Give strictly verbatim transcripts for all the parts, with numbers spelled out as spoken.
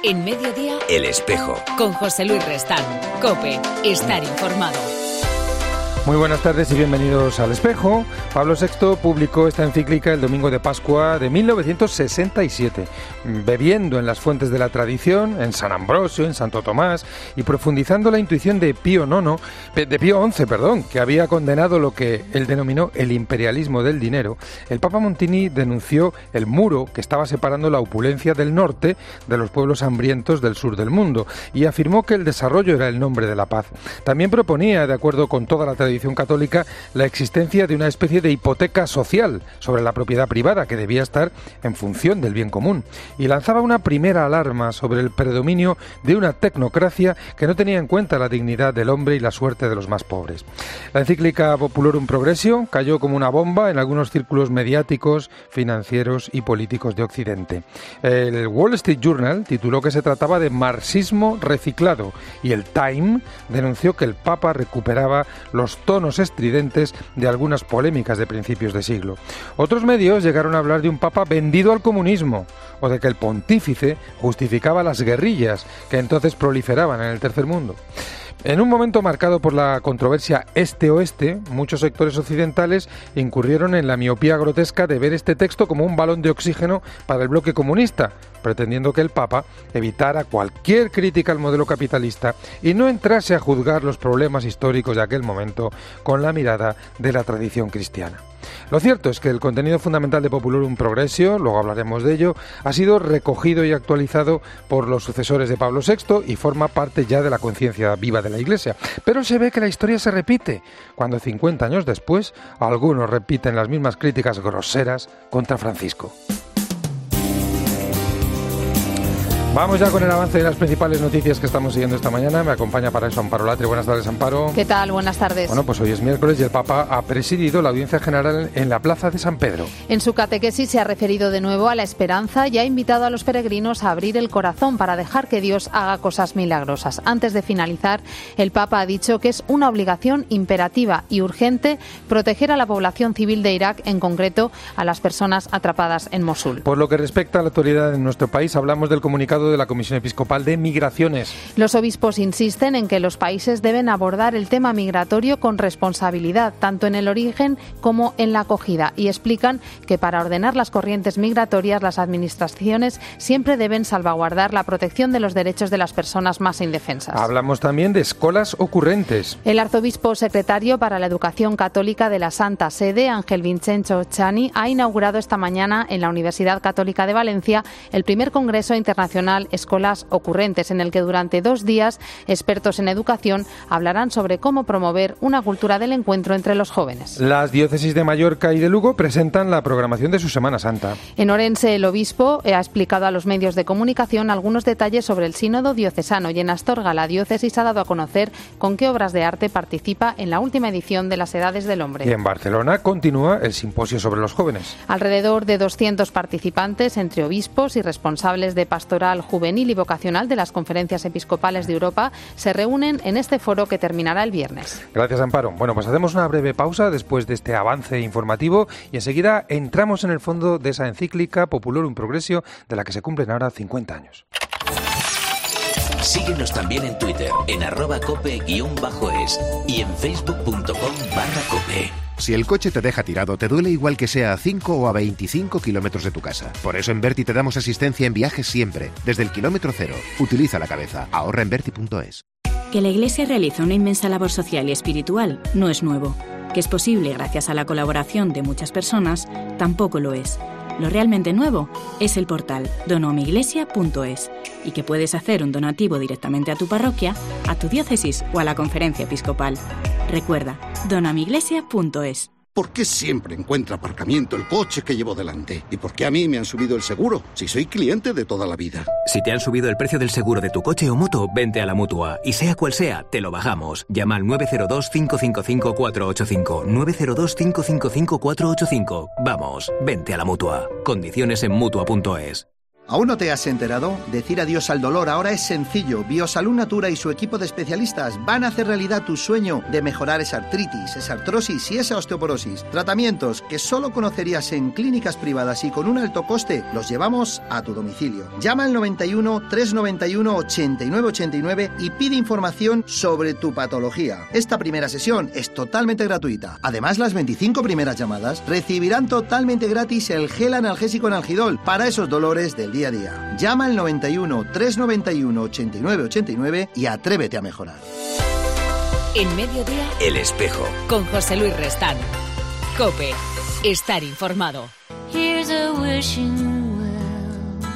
En Mediodía, El Espejo. Con José Luis Restán. COPE. Estar informado. Muy buenas tardes y bienvenidos al Espejo. Pablo sexto publicó esta encíclica el domingo de Pascua de mil novecientos sesenta y siete, bebiendo en las fuentes de la tradición, en San Ambrosio, en Santo Tomás, y profundizando la intuición de Pío nono, de Pío once, perdón, que había condenado lo que él denominó el imperialismo del dinero. El Papa Montini denunció el muro que estaba separando la opulencia del norte de los pueblos hambrientos del sur del mundo y afirmó que el desarrollo era el nombre de la paz. También proponía, de acuerdo con toda la tradición católica, la existencia de una especie de hipoteca social sobre la propiedad privada que debía estar en función del bien común, y lanzaba una primera alarma sobre el predominio de una tecnocracia que no tenía en cuenta la dignidad del hombre y la suerte de los más pobres. La encíclica Populorum Progressio cayó como una bomba en algunos círculos mediáticos, financieros y políticos de Occidente. El Wall Street Journal tituló que se trataba de marxismo reciclado y el Time denunció que el Papa recuperaba los tonos estridentes de algunas polémicas de principios de siglo. Otros medios llegaron a hablar de un papa vendido al comunismo o de que el pontífice justificaba las guerrillas que entonces proliferaban en el tercer mundo. En un momento marcado por la controversia este-oeste, muchos sectores occidentales incurrieron en la miopía grotesca de ver este texto como un balón de oxígeno para el bloque comunista, pretendiendo que el Papa evitara cualquier crítica al modelo capitalista y no entrase a juzgar los problemas históricos de aquel momento con la mirada de la tradición cristiana. Lo cierto es que el contenido fundamental de Populorum Progressio, luego hablaremos de ello, ha sido recogido y actualizado por los sucesores de Pablo sexto y forma parte ya de la conciencia viva de la Iglesia. Pero se ve que la historia se repite, cuando cincuenta años después algunos repiten las mismas críticas groseras contra Francisco. Vamos ya con el avance de las principales noticias que estamos siguiendo esta mañana. Me acompaña para eso Amparo Latre. Buenas tardes, Amparo. ¿Qué tal? Buenas tardes. Bueno, pues hoy es miércoles y el Papa ha presidido la audiencia general en la Plaza de San Pedro. En su catequesis se ha referido de nuevo a la esperanza y ha invitado a los peregrinos a abrir el corazón para dejar que Dios haga cosas milagrosas. Antes de finalizar, el Papa ha dicho que es una obligación imperativa y urgente proteger a la población civil de Irak, en concreto a las personas atrapadas en Mosul. Por lo que respecta a la actualidad en nuestro país, hablamos del comunicado de la Comisión Episcopal de Migraciones. Los obispos insisten en que los países deben abordar el tema migratorio con responsabilidad, tanto en el origen como en la acogida, y explican que para ordenar las corrientes migratorias las administraciones siempre deben salvaguardar la protección de los derechos de las personas más indefensas. Hablamos también de escolas ocurrentes. El arzobispo secretario para la Educación Católica de la Santa Sede, Ángel Vincenzo Chani, ha inaugurado esta mañana en la Universidad Católica de Valencia el primer Congreso Internacional Escolas Ocurrentes, en el que durante dos días expertos en educación hablarán sobre cómo promover una cultura del encuentro entre los jóvenes. Las diócesis de Mallorca y de Lugo presentan la programación de su Semana Santa. En Orense, el obispo ha explicado a los medios de comunicación algunos detalles sobre el sínodo diocesano, y en Astorga la diócesis ha dado a conocer con qué obras de arte participa en la última edición de las Edades del Hombre. Y en Barcelona continúa el simposio sobre los jóvenes. Alrededor de doscientos participantes, entre obispos y responsables de pastoral juvenil y vocacional de las conferencias episcopales de Europa, se reúnen en este foro que terminará el viernes. Gracias, Amparo. Bueno, pues hacemos una breve pausa después de este avance informativo y enseguida entramos en el fondo de esa encíclica Populorum Progressio, de la que se cumplen ahora cincuenta años. Síguenos también en Twitter, en arroba cope guión bajo es y en facebook punto com barra cope. Si el coche te deja tirado, te duele igual que sea a cinco o a veinticinco kilómetros de tu casa. Por eso en Berti te damos asistencia en viajes siempre, desde el kilómetro cero. Utiliza la cabeza. Ahorra en berti punto es. Que la Iglesia realiza una inmensa labor social y espiritual no es nuevo. Que es posible gracias a la colaboración de muchas personas, tampoco lo es. Lo realmente nuevo es el portal donoamiglesia punto es y que puedes hacer un donativo directamente a tu parroquia, a tu diócesis o a la conferencia episcopal. Recuerda, donoamiglesia punto es. ¿Por qué siempre encuentra aparcamiento el coche que llevo delante? ¿Y por qué a mí me han subido el seguro, si soy cliente de toda la vida? Si te han subido el precio del seguro de tu coche o moto, vente a la Mutua. Y sea cual sea, te lo bajamos. Llama al nueve cero dos, cinco cinco cinco, cuatro ocho cinco. nueve cero dos, cinco cinco cinco, cuatro ocho cinco. Vamos, vente a la Mutua. Condiciones en Mutua punto es. ¿Aún no te has enterado? Decir adiós al dolor ahora es sencillo. Biosalud Natura y su equipo de especialistas van a hacer realidad tu sueño de mejorar esa artritis, esa artrosis y esa osteoporosis. Tratamientos que solo conocerías en clínicas privadas y con un alto coste, los llevamos a tu domicilio. Llama al noventa y uno, trescientos noventa y uno, ochenta y nueve ochenta y nueve y pide información sobre tu patología. Esta primera sesión es totalmente gratuita. Además, las veinticinco primeras llamadas recibirán totalmente gratis el gel analgésico Analgidol para esos dolores del día a día. Llama al noventa y uno, trescientos noventa y uno, ochenta y nueve ochenta y nueve y atrévete a mejorar. En Mediodía, El Espejo, con José Luis Restán. COPE. Estar informado. Here's a wishing well.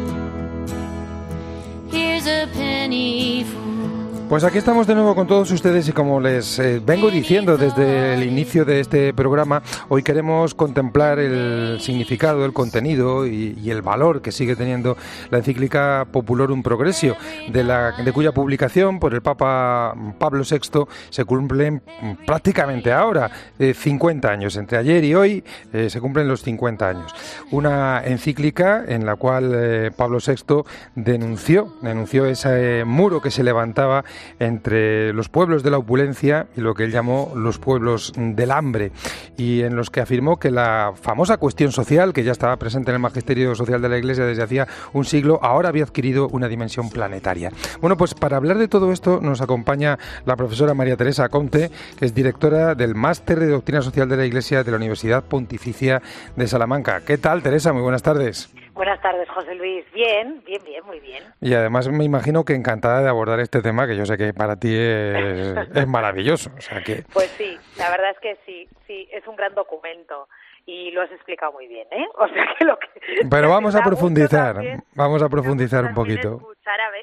Here's a penny for... Pues aquí estamos de nuevo con todos ustedes y como les eh, vengo diciendo desde el inicio de este programa, hoy queremos contemplar el significado, el contenido y, y el valor que sigue teniendo la encíclica Populorum Progressio, de, la, de cuya publicación por el Papa Pablo sexto se cumplen prácticamente ahora eh, cincuenta años. Entre ayer y hoy eh, se cumplen los cincuenta años. Una encíclica en la cual eh, Pablo sexto denunció, denunció ese muro que se levantaba entre los pueblos de la opulencia y lo que él llamó los pueblos del hambre, y en los que afirmó que la famosa cuestión social, que ya estaba presente en el magisterio social de la Iglesia desde hacía un siglo, ahora había adquirido una dimensión planetaria. Bueno, pues para hablar de todo esto nos acompaña la profesora María Teresa Conte, que es directora del Máster de Doctrina Social de la Iglesia de la Universidad Pontificia de Salamanca. ¿Qué tal, Teresa? Muy buenas tardes. Buenas tardes, José Luis. Bien, bien, bien, muy bien. Y además me imagino que encantada de abordar este tema, que yo sé que para ti es, es maravilloso. O sea que... Pues sí, la verdad es que sí, sí, es un gran documento y lo has explicado muy bien, ¿eh? O sea que lo que... Pero vamos a profundizar, también, vamos a profundizar un poquito. Escuchar a, ver,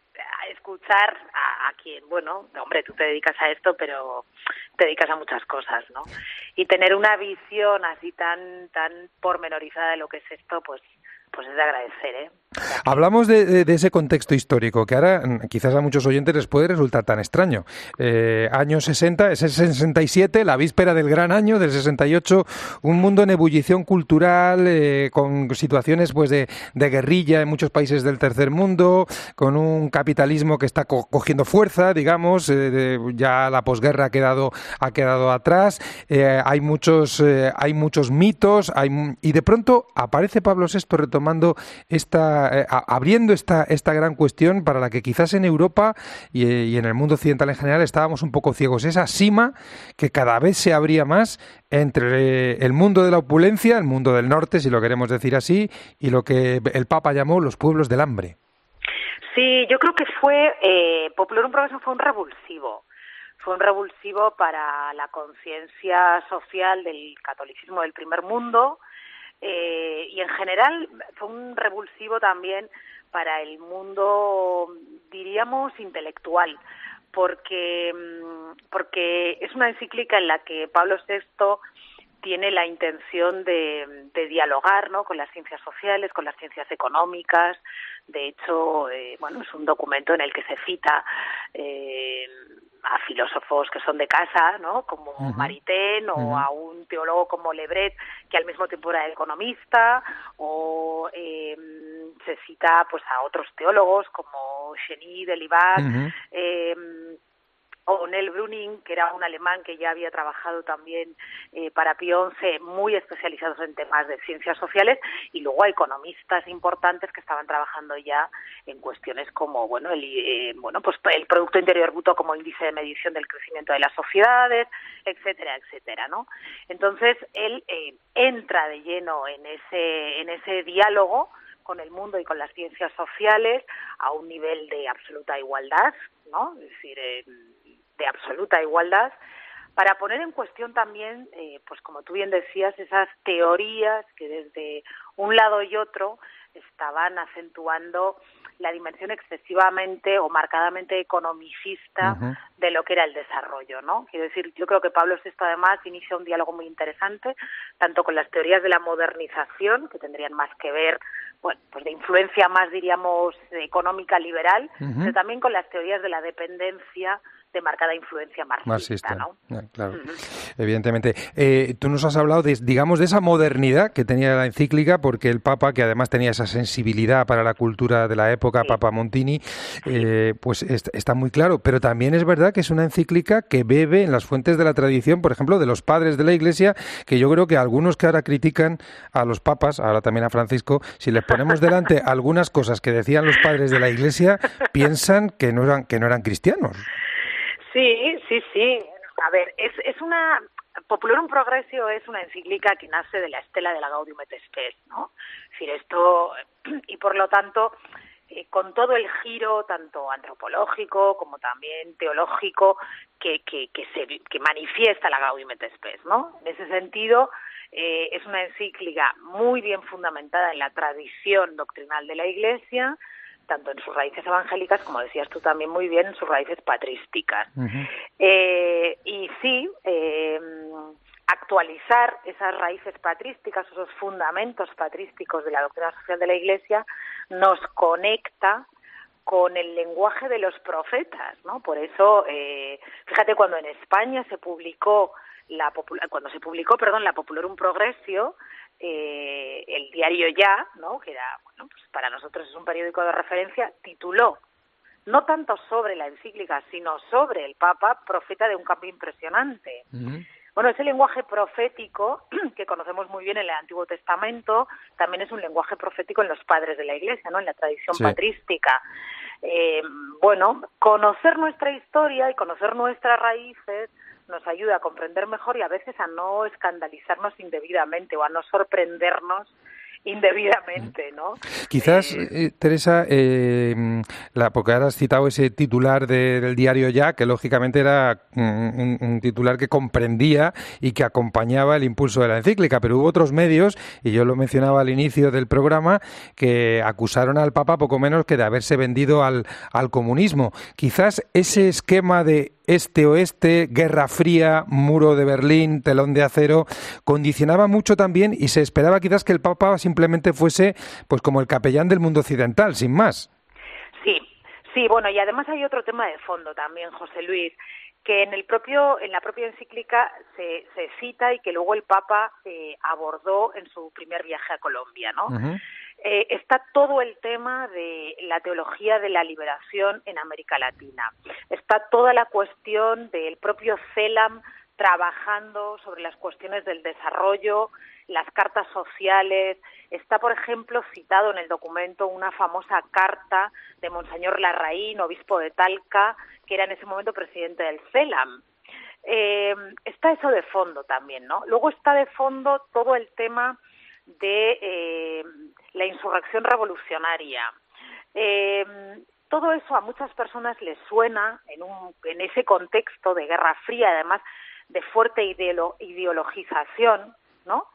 a escuchar a, a quien, bueno, hombre, tú te dedicas a esto, pero te dedicas a muchas cosas, ¿no? Y tener una visión así tan, tan pormenorizada de lo que es esto, pues... pues es de agradecer, ¿eh? Hablamos de, de, de ese contexto histórico que ahora quizás a muchos oyentes les puede resultar tan extraño. Eh, años sesenta, ese sesenta y siete, la víspera del gran año, del sesenta y ocho, un mundo en ebullición cultural, eh, con situaciones pues de, de guerrilla en muchos países del tercer mundo, con un capitalismo que está co- cogiendo fuerza, digamos, eh, de, ya la posguerra ha quedado, ha quedado atrás, eh, hay muchos, eh, hay muchos mitos, hay, y de pronto aparece Pablo sexto retomando esta Eh, abriendo esta, esta gran cuestión para la que quizás en Europa y, y en el mundo occidental en general estábamos un poco ciegos, esa sima que cada vez se abría más entre el mundo de la opulencia, el mundo del norte, si lo queremos decir así, y lo que el Papa llamó los pueblos del hambre. Sí, yo creo que fue, eh, Populorum Progressio fue un revulsivo. Fue un revulsivo para la conciencia social del catolicismo del primer mundo. Eh, y en general fue un revulsivo también para el mundo, diríamos, intelectual, porque, porque es una encíclica en la que Pablo sexto tiene la intención de, de dialogar, ¿no?, con las ciencias sociales, con las ciencias económicas. De hecho, eh, bueno, es un documento en el que se cita eh, a filósofos que son de casa, ¿no?, como uh-huh. Maritain, o uh-huh. a un teólogo como Lebret, que al mismo tiempo era economista, o eh, se cita pues a otros teólogos como Cheny de Libac, uh-huh. eh, o Nell Bruning, que era un alemán que ya había trabajado también eh, para Pío once, muy especializados en temas de ciencias sociales, y luego a economistas importantes que estaban trabajando ya en cuestiones como, bueno, el eh, bueno pues el Producto Interior Bruto como índice de medición del crecimiento de las sociedades, etcétera, etcétera, ¿no? Entonces él eh, entra de lleno en ese en ese diálogo con el mundo y con las ciencias sociales a un nivel de absoluta igualdad, ¿no? Es decir, eh, de absoluta igualdad, para poner en cuestión también, eh, pues como tú bien decías, esas teorías que desde un lado y otro estaban acentuando la dimensión excesivamente o marcadamente economicista uh-huh. de lo que era el desarrollo, ¿no? Quiero decir, yo creo que Pablo sexto además inicia un diálogo muy interesante, tanto con las teorías de la modernización, que tendrían más que ver, bueno, pues de influencia más, diríamos, económica liberal, uh-huh. pero también con las teorías de la dependencia de marcada influencia marxista, marxista, ¿no? Ya, claro, Uh-huh. evidentemente. Eh, tú nos has hablado, de, digamos, de esa modernidad que tenía la encíclica, porque el Papa, que además tenía esa sensibilidad para la cultura de la época, sí. Papa Montini, eh, pues est- está muy claro. Pero también es verdad que es una encíclica que bebe en las fuentes de la tradición, por ejemplo, de los padres de la Iglesia, que yo creo que algunos que ahora critican a los papas, ahora también a Francisco, si les ponemos delante algunas cosas que decían los padres de la Iglesia, piensan que no eran, que no eran cristianos. Sí, sí, sí. A ver, es, es una... Populorum Progressio es una encíclica que nace de la estela de la Gaudium et Spes, ¿no? Es decir, esto... Y por lo tanto, eh, con todo el giro, tanto antropológico como también teológico, que, que, que, se, que manifiesta la Gaudium et Spes, ¿no? En ese sentido, eh, es una encíclica muy bien fundamentada en la tradición doctrinal de la Iglesia, tanto en sus raíces evangélicas, como decías tú también muy bien, en sus raíces patrísticas. Uh-huh. Eh, y sí, eh, actualizar esas raíces patrísticas, esos fundamentos patrísticos de la doctrina social de la Iglesia, nos conecta con el lenguaje de los profetas, ¿no? Por eso, eh, fíjate, cuando en España se publicó la popula- cuando se publicó, perdón, la Populorum Progressio, eh, el diario Ya, ¿no? Que era, bueno, pues para nosotros es un periódico de referencia, tituló no tanto sobre la encíclica, sino sobre el Papa, profeta de un cambio impresionante. Uh-huh. Bueno, ese lenguaje profético que conocemos muy bien en el Antiguo Testamento también es un lenguaje profético en los padres de la Iglesia, ¿no? En la tradición sí. patrística. Eh, bueno, conocer nuestra historia y conocer nuestras raíces nos ayuda a comprender mejor y a veces a no escandalizarnos indebidamente o a no sorprendernos indebidamente, ¿no? Quizás, eh, eh, Teresa, eh, la, porque ahora has citado ese titular de, del diario Ya, que lógicamente era un, un titular que comprendía y que acompañaba el impulso de la encíclica, pero hubo otros medios, y yo lo mencionaba al inicio del programa, que acusaron al Papa poco menos que de haberse vendido al, al comunismo. Quizás ese esquema de este-oeste, Guerra Fría, muro de Berlín, telón de acero, condicionaba mucho también y se esperaba quizás que el Papa simplemente fuese pues como el capellán del mundo occidental, sin más. Sí, sí, bueno, y además hay otro tema de fondo también, José Luis, que en el propio en la propia encíclica se, se cita y que luego el Papa eh, abordó en su primer viaje a Colombia, ¿no? Uh-huh. Eh, está todo el tema de la teología de la liberación en América Latina. Está toda la cuestión del propio CELAM trabajando sobre las cuestiones del desarrollo, las cartas sociales. Está, por ejemplo, citado en el documento una famosa carta de Monseñor Larraín, obispo de Talca, que era en ese momento presidente del CELAM. Eh, está eso de fondo también, ¿no? Luego está de fondo todo el tema de eh, la insurrección revolucionaria. Eh, todo eso a muchas personas les suena en, un, en ese contexto de Guerra Fría, además de fuerte ideolo, ideologización, ¿no?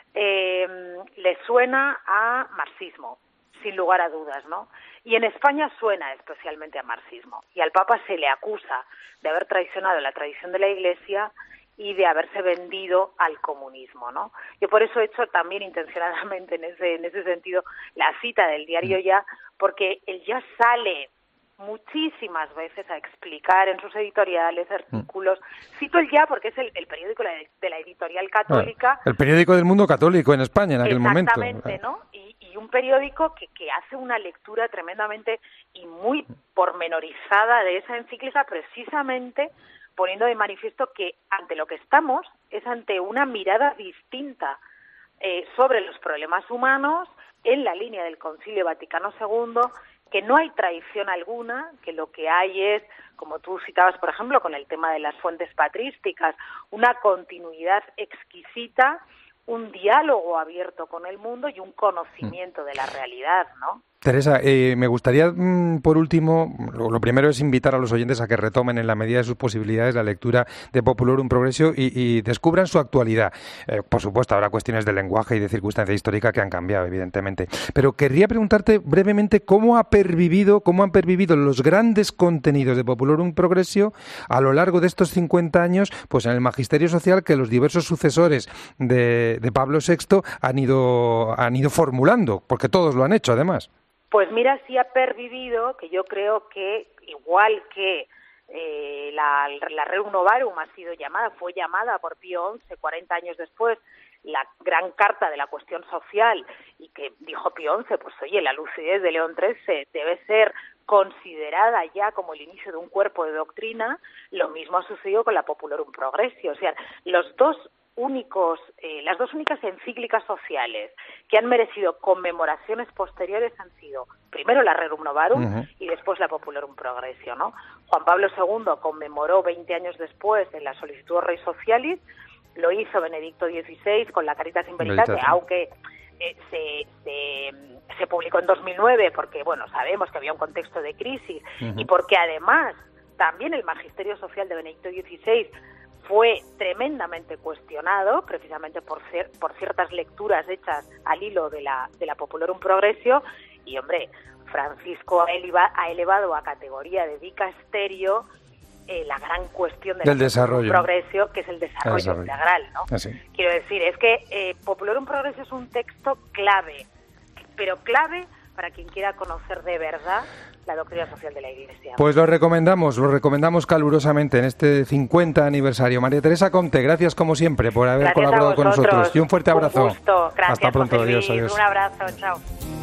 Eh, les suena a marxismo, sin lugar a dudas, ¿no? Y en España suena especialmente a marxismo. Y al Papa se le acusa de haber traicionado la tradición de la Iglesia y de haberse vendido al comunismo, ¿no? Yo por eso he hecho también intencionadamente en ese en ese sentido la cita del diario Ya, porque él ya sale muchísimas veces a explicar en sus editoriales, artículos. Cito el Ya porque es el, el periódico de la editorial católica. El periódico del mundo católico en España en aquel momento. Exactamente, ¿no? Y, y un periódico que, que hace una lectura tremendamente y muy pormenorizada de esa encíclica, precisamente poniendo de manifiesto que ante lo que estamos es ante una mirada distinta eh, sobre los problemas humanos en la línea del Concilio Vaticano segundo, que no hay traición alguna, que lo que hay es, como tú citabas, por ejemplo, con el tema de las fuentes patrísticas, una continuidad exquisita, un diálogo abierto con el mundo y un conocimiento de la realidad, ¿no? Teresa, eh, me gustaría, mmm, por último, lo, lo primero es invitar a los oyentes a que retomen en la medida de sus posibilidades la lectura de Populorum Progressio y, y descubran su actualidad. Eh, por supuesto, habrá cuestiones de lenguaje y de circunstancia histórica que han cambiado, evidentemente. Pero querría preguntarte brevemente cómo ha pervivido, cómo han pervivido los grandes contenidos de Populorum Progressio a lo largo de estos cincuenta años, pues en el magisterio social que los diversos sucesores de, de Pablo sexto han ido, han ido formulando, porque todos lo han hecho, además. Pues mira, sí ha pervivido, que yo creo que, igual que eh, la, la Rerum Novarum ha sido llamada, fue llamada por Pío once, cuarenta años después, la gran carta de la cuestión social, y que dijo Pío once, pues oye, la lucidez de León trece debe ser considerada ya como el inicio de un cuerpo de doctrina. Lo mismo ha sucedido con la Populorum Progressio. O sea, los dos únicos, eh, las dos únicas encíclicas sociales que han merecido conmemoraciones posteriores han sido primero la Rerum Novarum uh-huh. y después la Populorum Progressio, ¿no? Juan Pablo segundo conmemoró veinte años después en la Solicitud Rei Socialis, lo hizo Benedicto dieciséis con la Caritas in Veritate, aunque eh, se, se, se publicó en dos mil nueve porque, bueno, sabemos que había un contexto de crisis uh-huh. y porque además también el magisterio social de Benedicto dieciséis fue tremendamente cuestionado, precisamente por, ser, por ciertas lecturas hechas al hilo de la, de la Populorum Progressio, y, hombre, Francisco ha, eleva, ha elevado a categoría de dicasterio eh, la gran cuestión de del la desarrollo. Progressio, que es el desarrollo, desarrollo. integral, ¿no? Así. Quiero decir, es que eh, Populorum Progressio es un texto clave, pero clave para quien quiera conocer de verdad la doctrina social de la Iglesia. Pues lo recomendamos, lo recomendamos calurosamente en este cincuenta aniversario. María Teresa Comte, gracias como siempre por haber gracias colaborado con nosotros. Y un fuerte abrazo. Un gusto. Gracias, hasta pronto, José Luis. adiós, adiós. Un abrazo, chao.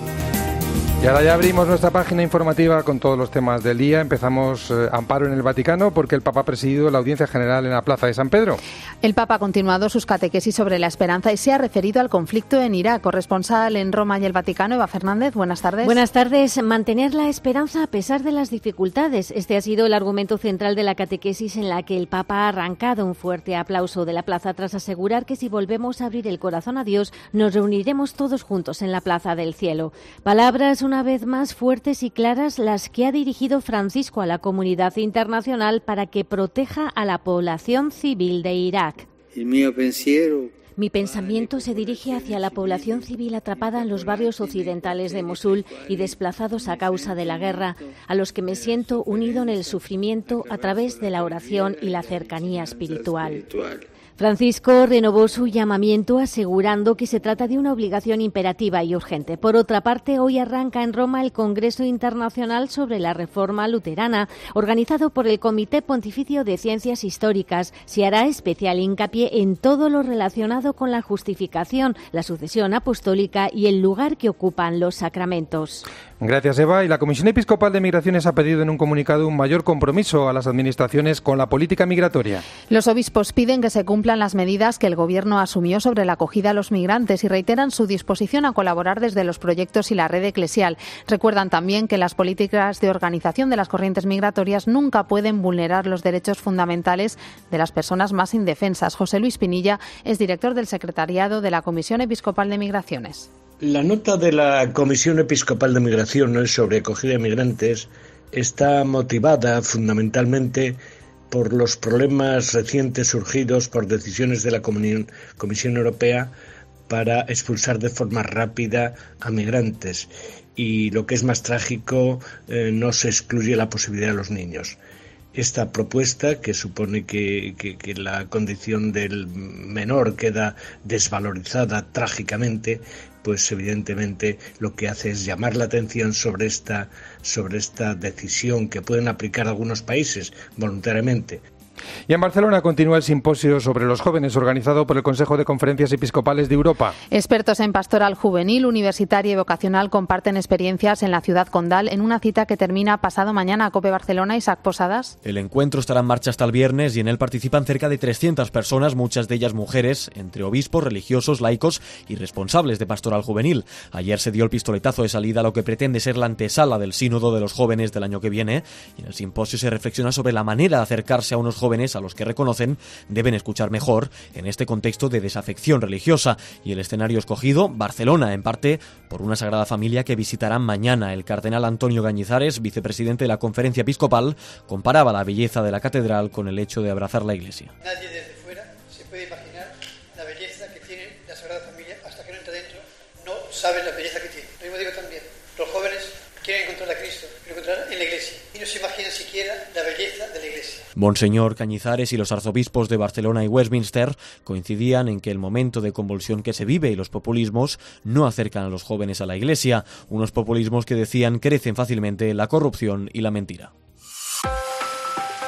Y ahora ya abrimos nuestra página informativa con todos los temas del día. Empezamos eh, amparo en el Vaticano porque el Papa ha presidido la audiencia general en la Plaza de San Pedro. El Papa ha continuado sus catequesis sobre la esperanza y se ha referido al conflicto en Irak. Corresponsal en Roma y el Vaticano, Eva Fernández, buenas tardes. Buenas tardes. Mantener la esperanza a pesar de las dificultades. Este ha sido el argumento central de la catequesis en la que el Papa ha arrancado un fuerte aplauso de la plaza tras asegurar que si volvemos a abrir el corazón a Dios, nos reuniremos todos juntos en la Plaza del Cielo. Palabras una vez más fuertes y claras las que ha dirigido Francisco a la comunidad internacional para que proteja a la población civil de Irak. El mío pensiero Mi pensamiento se dirige hacia la población civil atrapada en los barrios occidentales de Mosul y desplazados a causa de la guerra, a los que me siento unido en el sufrimiento a través de la oración y la cercanía espiritual. Francisco renovó su llamamiento asegurando que se trata de una obligación imperativa y urgente. Por otra parte, hoy arranca en Roma el Congreso Internacional sobre la Reforma Luterana, organizado por el Comité Pontificio de Ciencias Históricas. Se hará especial hincapié en todo lo relacionado con la justificación, la sucesión apostólica y el lugar que ocupan los sacramentos. Gracias, Eva. Y la Comisión Episcopal de Migraciones ha pedido en un comunicado un mayor compromiso a las administraciones con la política migratoria. Los obispos piden que se cumplan las medidas que el Gobierno asumió sobre la acogida a los migrantes y reiteran su disposición a colaborar desde los proyectos y la red eclesial. Recuerdan también que las políticas de organización de las corrientes migratorias nunca pueden vulnerar los derechos fundamentales de las personas más indefensas. José Luis Pinilla es director del secretariado de la Comisión Episcopal de Migraciones. La nota de la Comisión Episcopal de Migraciones sobre acogida de migrantes está motivada fundamentalmente por los problemas recientes surgidos por decisiones de la Comisión Europea para expulsar de forma rápida a migrantes. Y lo que es más trágico, eh, no se excluye la posibilidad de los niños. Esta propuesta, que supone que, que, que la condición del menor queda desvalorizada trágicamente, pues evidentemente lo que hace es llamar la atención sobre esta, sobre esta decisión que pueden aplicar algunos países voluntariamente. Y en Barcelona continúa el simposio sobre los jóvenes organizado por el Consejo de Conferencias Episcopales de Europa. Expertos en pastoral juvenil, universitaria y vocacional comparten experiencias en la ciudad condal en una cita que termina pasado mañana. COPE Barcelona, Isaac Posadas. El encuentro estará en marcha hasta el viernes y en él participan cerca de trescientas personas, muchas de ellas mujeres, entre obispos, religiosos, laicos y responsables de pastoral juvenil. Ayer se dio el pistoletazo de salida a lo que pretende ser la antesala del sínodo de los jóvenes del año que viene, y en el simposio se reflexiona sobre la manera de acercarse a unos jóvenes a los que reconocen deben escuchar mejor en este contexto de desafección religiosa, y el escenario escogido, Barcelona, en parte por una Sagrada Familia que visitarán mañana. El cardenal Antonio Cañizares, vicepresidente de la Conferencia Episcopal, comparaba la belleza de la catedral con el hecho de abrazar la Iglesia. Nadie desde fuera se puede imaginar la belleza que tiene la Sagrada Familia hasta que no entra dentro, no sabe la belleza que tiene. Lo mismo digo también, los jóvenes quieren encontrar a Cristo, quieren encontrar en la Iglesia y no se imaginan siquiera la belleza de la Iglesia. Monseñor Cañizares y los arzobispos de Barcelona y Westminster coincidían en que el momento de convulsión que se vive y los populismos no acercan a los jóvenes a la Iglesia, unos populismos que decían crecen fácilmente la corrupción y la mentira.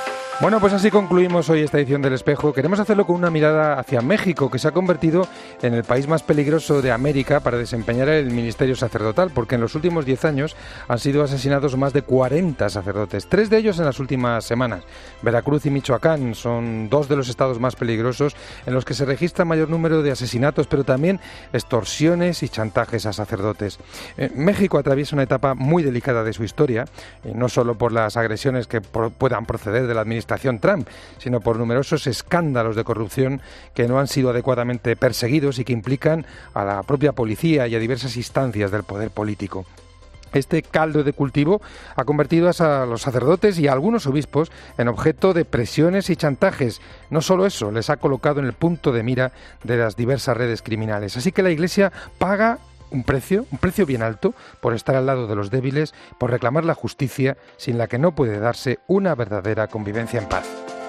Bueno, pues así concluimos hoy esta edición del Espejo. Queremos hacerlo con una mirada hacia México, que se ha convertido en el país más peligroso de América para desempeñar el ministerio sacerdotal, porque en los últimos diez años han sido asesinados más de cuarenta sacerdotes, tres de ellos en las últimas semanas. Veracruz y Michoacán son dos de los estados más peligrosos en los que se registra mayor número de asesinatos, pero también extorsiones y chantajes a sacerdotes. Eh, México atraviesa una etapa muy delicada de su historia, eh, no solo por las agresiones que pro- puedan proceder de la administración Trump, sino por numerosos escándalos de corrupción que no han sido adecuadamente perseguidos y que implican a la propia policía y a diversas instancias del poder político. Este caldo de cultivo ha convertido a los sacerdotes y a algunos obispos en objeto de presiones y chantajes. No solo eso, les ha colocado en el punto de mira de las diversas redes criminales. Así que la Iglesia paga un precio, un precio bien alto, por estar al lado de los débiles, por reclamar la justicia, sin la que no puede darse una verdadera convivencia en paz.